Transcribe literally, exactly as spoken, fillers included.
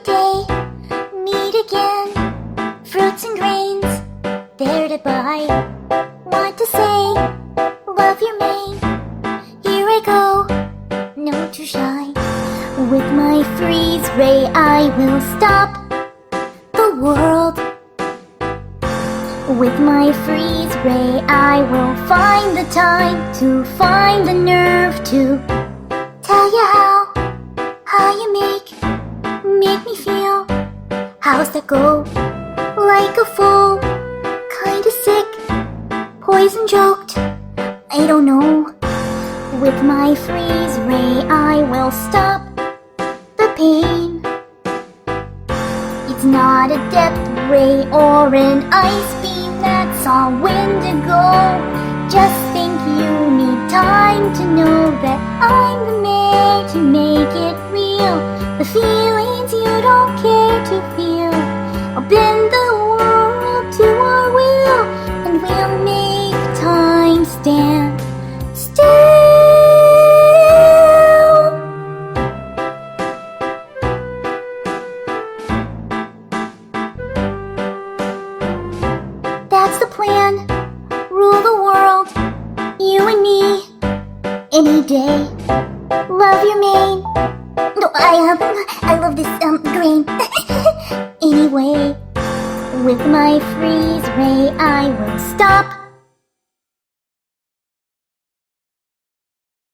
day, meet again. Fruits and grains, there to buy. Want to say, love your mane. Here I go, no too shy. With my freeze ray I will stop the world. With my freeze ray I will find the time to find the nerve to tell you how, how you make, make me feel. How's that go? Like a fool, kinda sick, poison choked, I don't know. With my freeze ray I will stop the pain. It's not a depth ray or an ice beam, that's all Wendigo. Just think you need time to know that I'm the mayor to make it real. The feelings you don't care to feel, I'll bend the world to our will, and we'll make time stand still. That's the plan, rule the world, you and me, any day. Love your mane. No, I um, I love this um green. Anyway, with my freeze ray I will stop